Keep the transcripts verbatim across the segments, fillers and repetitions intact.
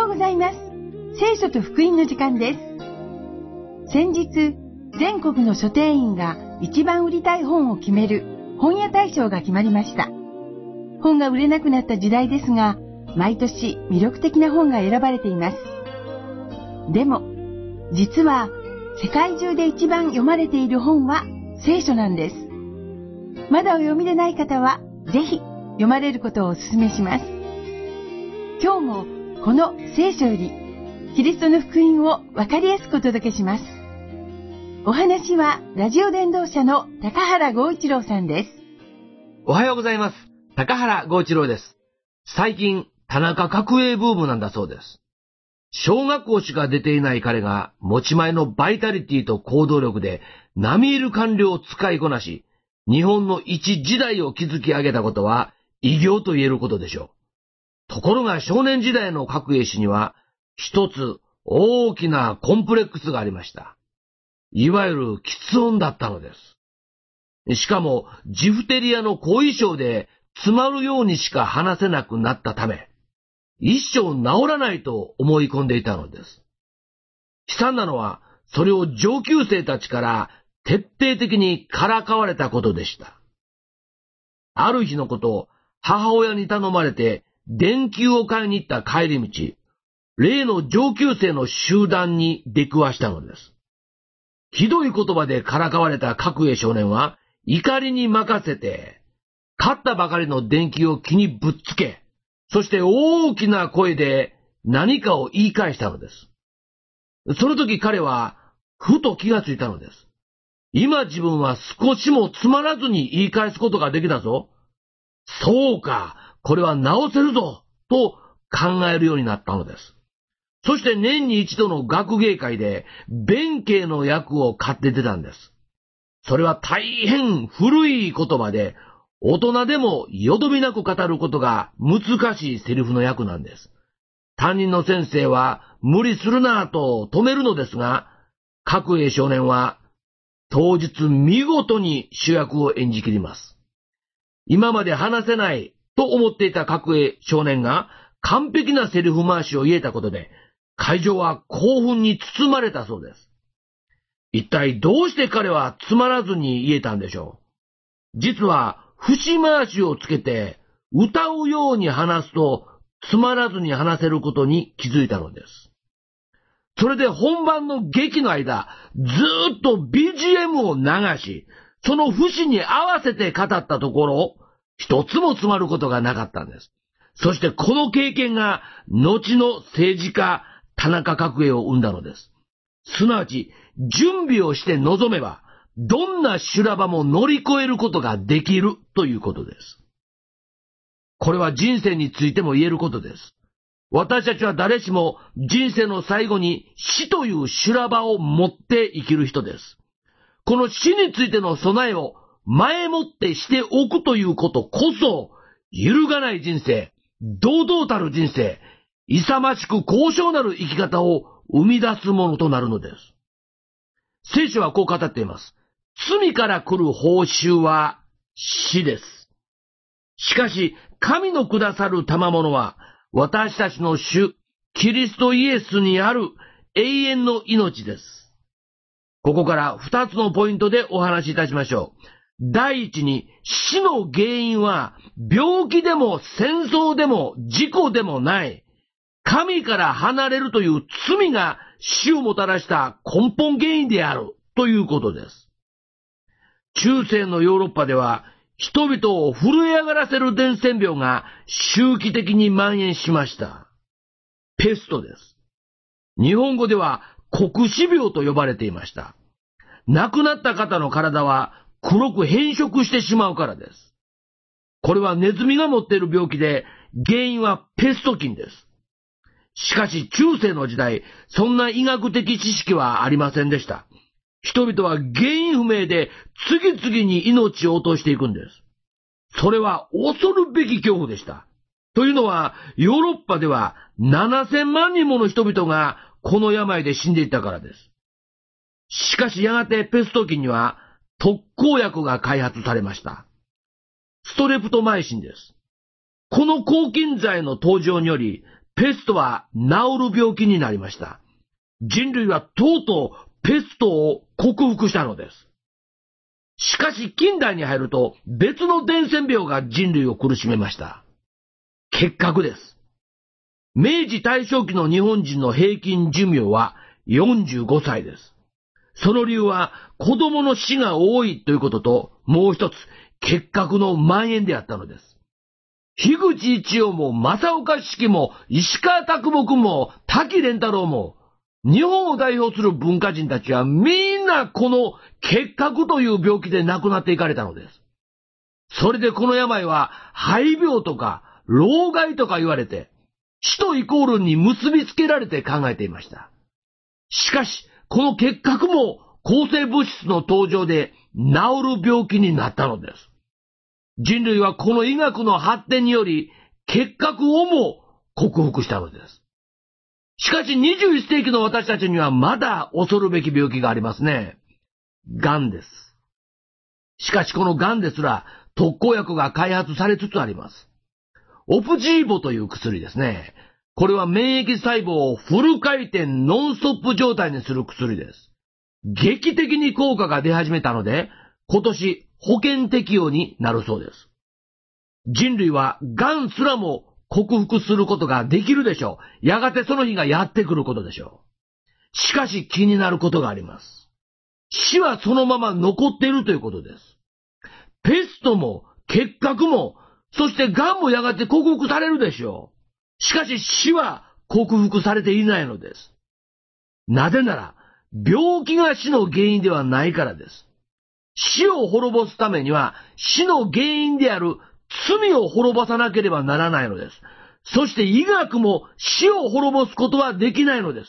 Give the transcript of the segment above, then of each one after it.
ようございます。聖書と福音の時間です。先日、全国の書店員が一番売りたい本を決める本屋大賞が決まりました。本が売れなくなった時代ですが、毎年魅力的な本が選ばれています。でも、実は世界中で一番読まれている本は聖書なんです。まだお読みでない方は、ぜひ読まれることをお勧めします。今日もこの聖書よりキリストの福音をわかりやすくお届けします。お話はラジオ伝道者の高原剛一郎さんです。 おはようございます。高原剛一郎です。最近、田中角栄ブームなんだそうです。小学校しか出ていない彼が持ち前のバイタリティと行動力で並みいる官僚を使いこなし、日本の一時代を築き上げたことは偉業と言えることでしょう。ところが少年時代の角栄氏には一つ大きなコンプレックスがありました。いわゆる喫音だったのです。しかもジフテリアの後遺症で詰まるようにしか話せなくなったため、一生治らないと思い込んでいたのです。悲惨なのはそれを上級生たちから徹底的にからかわれたことでした。ある日のこと、母親に頼まれて電球を買いに行った帰り道、例の上級生の集団に出くわしたのです。ひどい言葉でからかわれた角栄少年は怒りに任せて、買ったばかりの電球を木にぶっつけ、そして大きな声で何かを言い返したのです。その時彼はふと気がついたのです。今自分は少しもつまらずに言い返すことができたぞ。そうか。これは直せるぞと考えるようになったのです。そして年に一度の学芸会で弁慶の役を買って出たんです。それは大変古い言葉で、大人でもよどみなく語ることが難しいセリフの役なんです。担任の先生は無理するなぁと止めるのですが、角栄少年は当日見事に主役を演じきります。今まで話せないと思っていた角栄少年が完璧なセリフ回しを言えたことで、会場は興奮に包まれたそうです。一体どうして彼はつまらずに言えたんでしょう。実は節回しをつけて歌うように話すとつまらずに話せることに気づいたのです。それで本番の劇の間、ずーっと ビージーエム を流し、その節に合わせて語ったところ、一つも詰まることがなかったんです。そしてこの経験が後の政治家田中角栄を生んだのです。すなわち準備をして臨めばどんな修羅場も乗り越えることができるということです。これは人生についても言えることです。私たちは誰しも人生の最後に死という修羅場を持って生きる人です。この死についての備えを前もってしておくということこそ、揺るがない人生、堂々たる人生、勇ましく高尚なる生き方を生み出すものとなるのです。聖書はこう語っています。罪から来る報酬は死です。しかし、神のくださる賜物は、私たちの主、キリストイエスにある永遠の命です。ここから二つのポイントでお話しいたしましょう。第一に、死の原因は病気でも戦争でも事故でもない。神から離れるという罪が死をもたらした根本原因であるということです。中世のヨーロッパでは人々を震え上がらせる伝染病が周期的に蔓延しました。ペストです。日本語では黒死病と呼ばれていました。亡くなった方の体は黒く変色してしまうからです。これはネズミが持っている病気で、原因はペスト菌です。しかし中世の時代、そんな医学的知識はありませんでした。人々は原因不明で次々に命を落としていくんです。それは恐るべき恐怖でした。というのは、ヨーロッパではななせんまんにんもの人々がこの病で死んでいったからです。しかしやがてペスト菌には特効薬が開発されました。ストレプトマイシンです。この抗菌剤の登場により、 ペストは治る病気になりました。人類はとうとうペストを克服したのです。しかし近代に入ると別の伝染病が人類を苦しめました。結核です。明治大正期の日本人の平均寿命はよんじゅうごさいです。その理由は子供の死が多いということと、もう一つ結核の蔓延であったのです。樋口一葉も正岡子規も石川啄木も滝蓮太郎も日本を代表する文化人たちはみんなこの結核という病気で亡くなっていかれたのです。それでこの病は肺病とか老害とか言われて死とイコールに結びつけられて考えていました。しかしこの結核も抗生物質の登場で治る病気になったのです。人類はこの医学の発展により結核をも克服したのです。しかしにじゅういっせいきの私たちにはまだ恐るべき病気がありますね。癌です。しかしこの癌ですら特効薬が開発されつつあります。オプジーボという薬ですね。これは免疫細胞をフル回転ノンストップ状態にする薬です。劇的に効果が出始めたので、今年保険適用になるそうです。人類は癌すらも克服することができるでしょう。やがてその日がやってくることでしょう。しかし気になることがあります。死はそのまま残っているということです。ペストも結核も、そして癌もやがて克服されるでしょう。しかし死は克服されていないのです。なぜなら、病気が死の原因ではないからです。死を滅ぼすためには死の原因である罪を滅ぼさなければならないのです。そして医学も死を滅ぼすことはできないのです。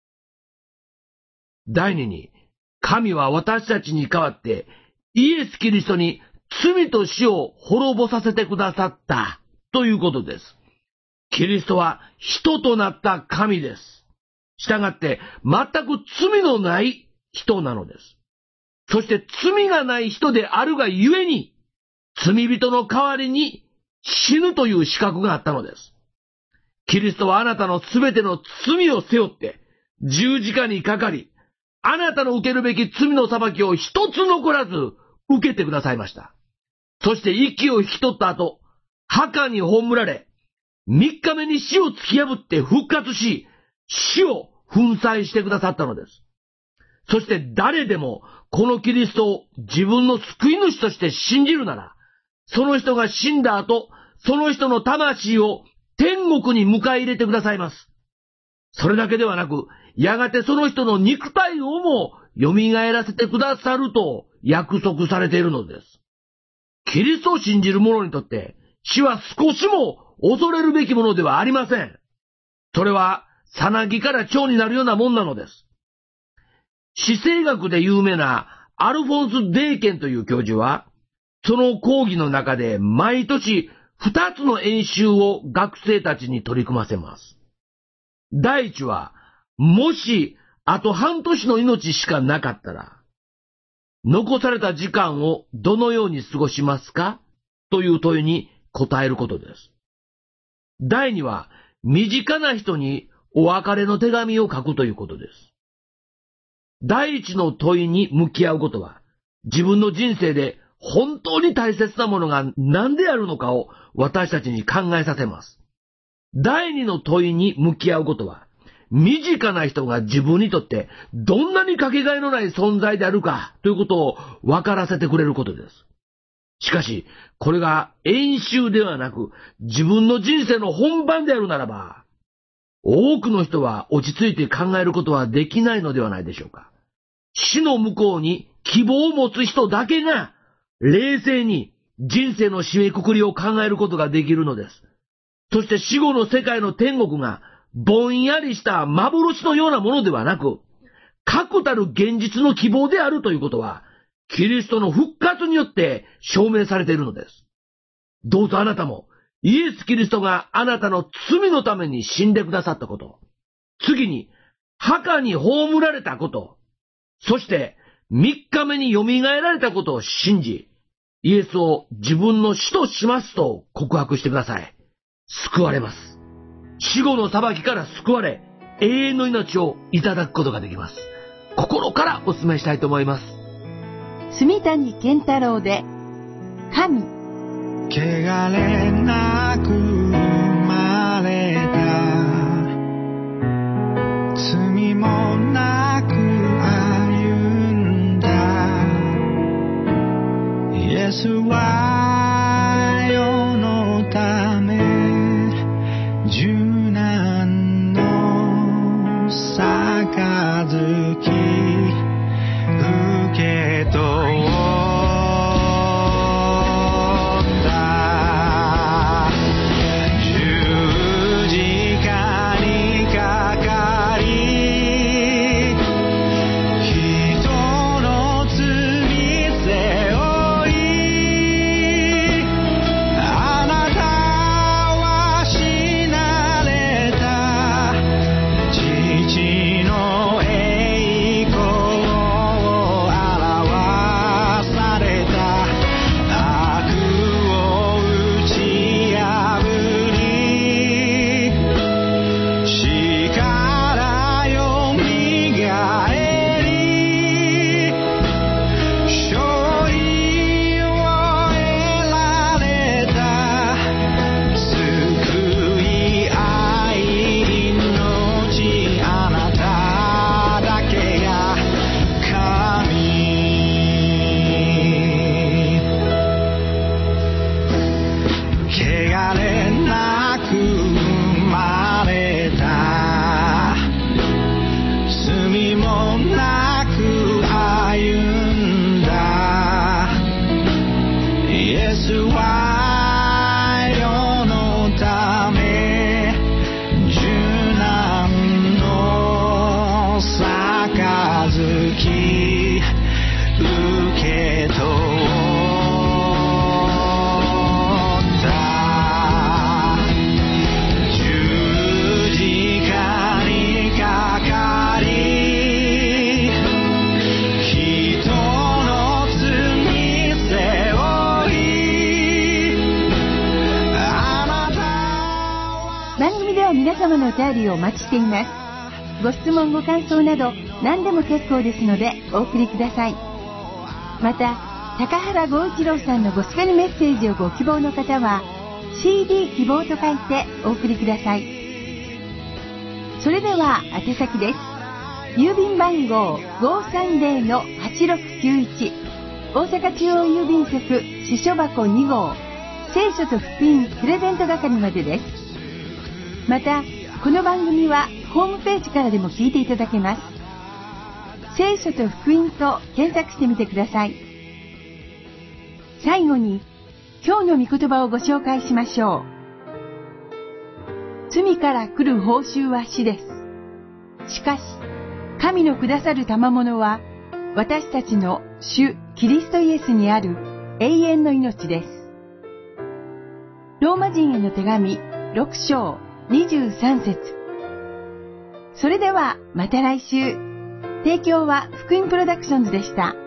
第二に、神は私たちに代わってイエス・キリストに罪と死を滅ぼさせてくださったということです。キリストは人となった神です。したがって全く罪のない人なのです。そして罪がない人であるがゆえに、罪人の代わりに死ぬという資格があったのです。キリストはあなたのすべての罪を背負って十字架にかかり、あなたの受けるべき罪の裁きを一つ残らず受けてくださいました。そして息を引き取った後、墓に葬られ、三日目に死を突き破って復活し、死を粉砕してくださったのです。そして誰でもこのキリストを自分の救い主として信じるなら、その人が死んだ後、その人の魂を天国に迎え入れてくださいます。それだけではなく、やがてその人の肉体をも蘇らせてくださると約束されているのです。キリストを信じる者にとって死は少しも恐れるべきものではありません。それはさなぎから蝶になるようなもんなのです。死生学で有名なアルフォンス・デーケンという教授は、その講義の中で毎年二つの演習を学生たちに取り組ませます。第一は、もしあと半年の命しかなかったら、残された時間をどのように過ごしますかという問いに答えることです。第二は、身近な人にお別れの手紙を書くということです。第一の問いに向き合うことは、自分の人生で本当に大切なものが何であるのかを私たちに考えさせます。第二の問いに向き合うことは、身近な人が自分にとってどんなにかけがえのない存在であるかということを分からせてくれることです。しかし、これが演習ではなく自分の人生の本番であるならば、多くの人は落ち着いて考えることはできないのではないでしょうか。死の向こうに希望を持つ人だけが冷静に人生の締めくくりを考えることができるのです。そして死後の世界の天国がぼんやりした幻のようなものではなく、確たる現実の希望であるということは、キリストの復活によって証明されているのです。どうぞあなたも、イエス・キリストがあなたの罪のために死んでくださったこと、次に墓に葬られたこと、そして三日目に蘇られたことを信じ、イエスを自分の主としますと告白してください。救われます。 死後の裁きから救われ、永遠の命をいただくことができます。心からお勧めしたいと思います。 住谷健太郎で神。 汚れなく生まれた、罪もなく歩んだ、イエスは世のため受難の杯受け取った十字架にかかり人の罪背負いあなたは死なれた父の栄光を表された悪を打ち破り死からよみがえり勝利を得られた救い愛命あなただけが神汚れなく生まれた罪もなく歩んだイエスは世のため受難の杯受け取った十字架にかかり人の罪背負いあなたは番組では皆様のお便りをお待ちしています。ご質問ご感想など何でも結構ですのでお送りください。また高原剛一郎さんのゴスペルメッセージをご希望の方は シーディー 希望と書いてお送りください。それでは宛先です。郵便番号 ごーさんぜろのはちろくきゅういち 大阪中央郵便局支所箱に号聖書と福音プレゼント係までです。またこの番組はホームページからでも聞いていただけます。聖書と福音と検索してみてください。最後に今日の御言葉をご紹介しましょう。罪から来る報酬は死です。しかし神のくださる賜物は私たちの主キリストイエスにある永遠の命です。ローマ人への手紙ろく章にじゅうさん節。それではまた来週。提供は福音プロダクションズでした。